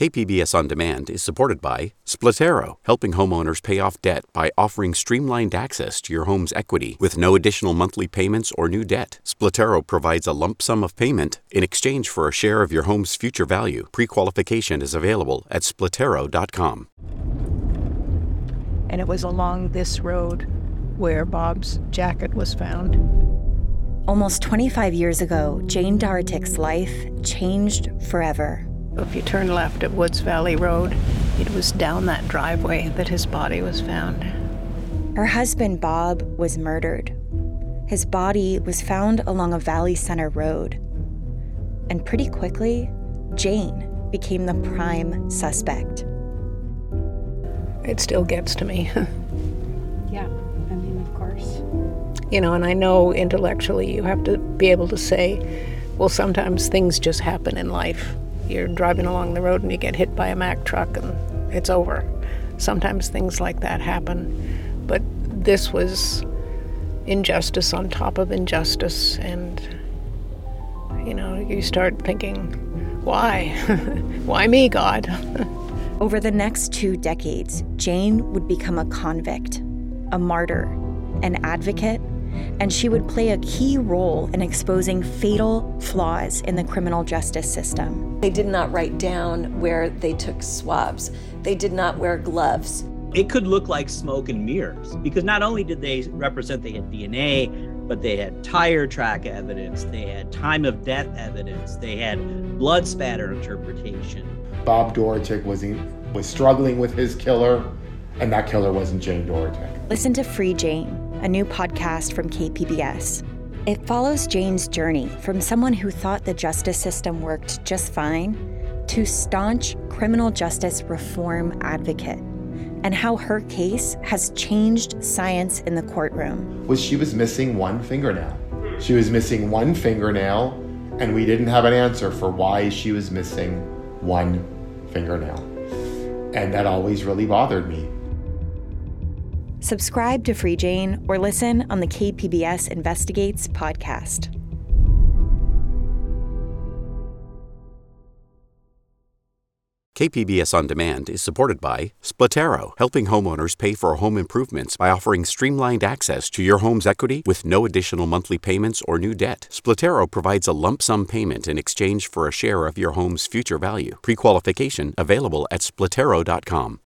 KPBS On Demand is supported by Splatero, helping homeowners pay off debt by offering streamlined access to your home's equity with no additional monthly payments or new debt. Splatero provides a lump sum of payment in exchange for a share of your home's future value. Pre-qualification is available at splatero.com. And it was along this road where Bob's jacket was found. Almost 25 years ago, Jane Dorotik's life changed forever. If you turn left at Woods Valley Road, it was down that driveway that his body was found. Her husband, Bob, was murdered. His body was found along a Valley Center road. And pretty quickly, Jane became the prime suspect. It still gets to me. Yeah, I mean, of course. And I know intellectually you have to be able to say, well, sometimes things just happen in life. You're driving along the road and you get hit by a Mack truck and it's over. Sometimes things like that happen. But this was injustice on top of injustice. And, you start thinking, why? Why me, God? Over the next 2 decades, Jane would become a convict, a martyr, an advocate, and she would play a key role in exposing fatal flaws in the criminal justice system. They did not write down where they took swabs. They did not wear gloves. It could look like smoke and mirrors because not only did they represent they had DNA, but they had tire track evidence, they had time of death evidence, they had blood spatter interpretation. Bob Dorotik was struggling with his killer, and that killer wasn't Jane Dorotik. Listen to Free Jane, a new podcast from KPBS. It follows Jane's journey from someone who thought the justice system worked just fine to staunch criminal justice reform advocate, and how her case has changed science in the courtroom. She was missing one fingernail. She was missing one fingernail, and we didn't have an answer for why she was missing one fingernail. And that always really bothered me. Subscribe to Free Jane or listen on the KPBS Investigates podcast. KPBS On Demand is supported by Splatero, helping homeowners pay for home improvements by offering streamlined access to your home's equity with no additional monthly payments or new debt. Splatero provides a lump sum payment in exchange for a share of your home's future value. Pre-qualification available at splatero.com.